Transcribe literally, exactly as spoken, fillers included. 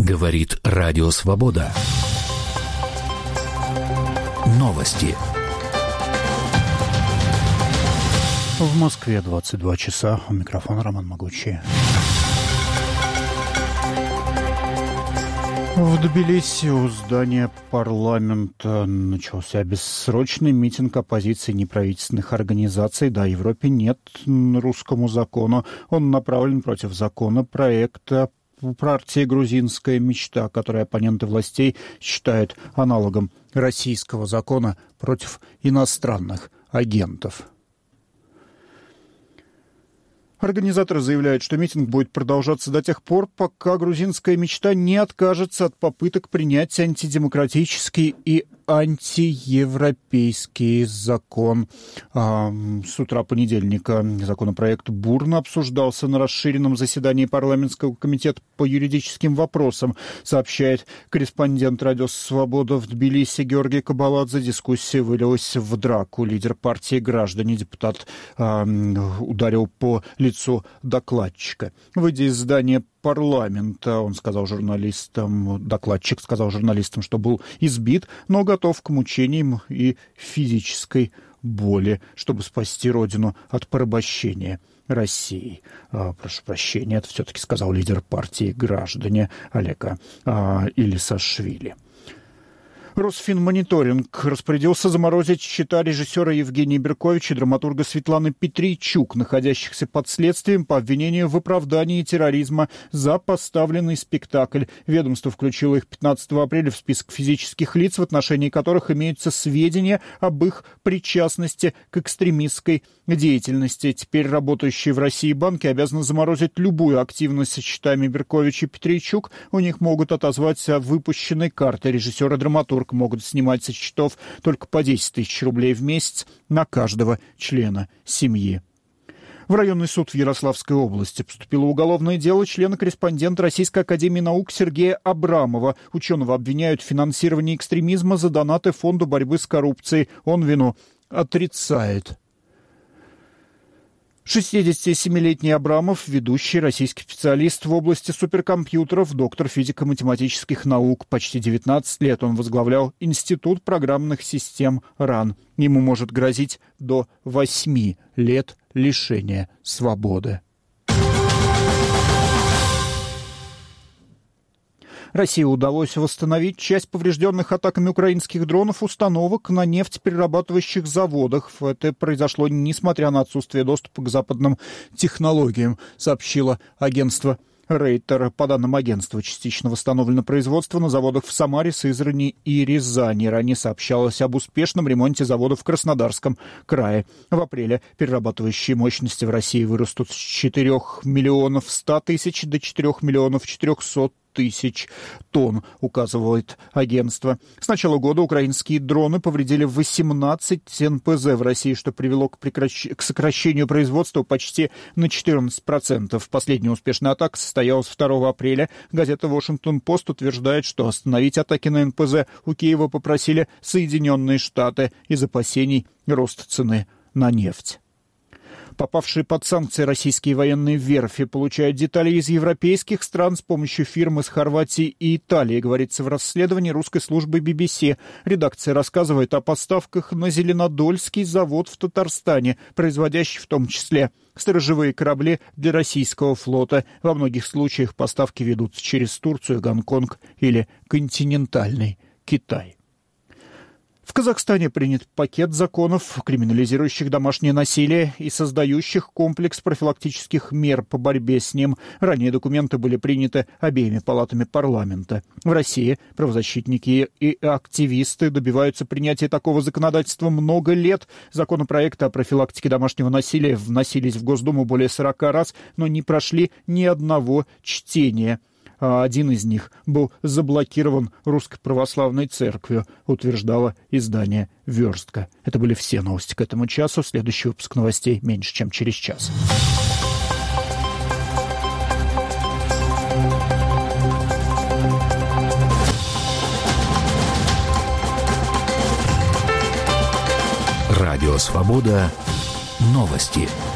Говорит Радио Свобода. Новости. В Москве двадцать два часа. У микрофона Роман Могучий. В Тбилиси у здания парламента начался бессрочный митинг оппозиции неправительственных организаций. Да, в Европе нет русскому закону. Он направлен против законопроекта партии «Грузинская мечта», который оппоненты властей считают аналогом российского закона против иностранных агентов. Организаторы заявляют, что митинг будет продолжаться до тех пор, пока «Грузинская мечта» не откажется от попыток принять антидемократический и антиевропейский закон. А, с утра понедельника законопроект бурно обсуждался на расширенном заседании парламентского комитета по юридическим вопросам, сообщает корреспондент «Радио Свобода» в Тбилиси Георгий Кабаладзе. Дискуссия вылилась в драку. Лидер партии «Граждане», депутат, а, ударил по лицу докладчика. Выйдя из здания парламента, он сказал журналистам, докладчик сказал журналистам, что был избит, но готов к мучениям и физической боли, чтобы спасти родину от порабощения России. А, прошу прощения, это все-таки сказал лидер партии «Граждане» Олег а, Илисашвили. Росфинмониторинг распорядился заморозить счета режиссера Евгения Берковича и драматурга Светланы Петрийчук, находящихся под следствием по обвинению в оправдании терроризма за поставленный спектакль. Ведомство включило их пятнадцатого апреля в список физических лиц, в отношении которых имеются сведения об их причастности к экстремистской деятельности. Теперь работающие в России банки обязаны заморозить любую активность со счетами Берковича и Петрийчук. У них могут отозвать выпущенные карты. Режиссер и драматург могут снимать со счетов только по десять тысяч рублей в месяц на каждого члена семьи. В районный суд в Ярославской области поступило уголовное дело члена-корреспондента Российской академии наук Сергея Абрамова. Ученого обвиняют в финансировании экстремизма за донаты Фонду борьбы с коррупцией. Он вину отрицает. шестидесятисемилетний Абрамов, ведущий российский специалист в области суперкомпьютеров, доктор физико-математических наук. Почти девятнадцать лет он возглавлял Институт программных систем РАН. Ему может грозить до восьми лет лишения свободы. России удалось восстановить часть поврежденных атаками украинских дронов установок на нефтеперерабатывающих заводах. Это произошло несмотря на отсутствие доступа к западным технологиям, сообщило агентство Рейтер. По данным агентства, частично восстановлено производство на заводах в Самаре, Сызрани и Рязани. Ранее сообщалось об успешном ремонте заводов в Краснодарском крае. В апреле перерабатывающие мощности в России вырастут с четырёх миллионов ста тысяч до четырёх миллионов четырёхсот тысяч тонн, указывает агентство. С начала года украинские дроны повредили восемнадцать эн пэ зэ в России, что привело к, прекращ... к сокращению производства почти на четырнадцать процентов. Последняя успешная атака состоялась второго апреля. Газета «Вашингтон-Пост» утверждает, что остановить атаки на эн пэ зэ у Киева попросили Соединенные Штаты из опасений роста цены на нефть. Попавшие под санкции российские военные верфи получают детали из европейских стран с помощью фирм из Хорватии и Италии, говорится в расследовании русской службы би би си. Редакция рассказывает о поставках на Зеленодольский завод в Татарстане, производящий в том числе сторожевые корабли для российского флота. Во многих случаях поставки ведутся через Турцию, Гонконг или континентальный Китай. В Казахстане принят пакет законов, криминализирующих домашнее насилие и создающих комплекс профилактических мер по борьбе с ним. Ранее документы были приняты обеими палатами парламента. В России правозащитники и активисты добиваются принятия такого законодательства много лет. Законопроекты о профилактике домашнего насилия вносились в Госдуму более сорока раз, но не прошли ни одного чтения. А один из них был заблокирован Русской Православной Церковью, утверждало издание «Верстка». Это были все новости к этому часу. Следующий выпуск новостей меньше, чем через час. Радио «Свобода». Новости.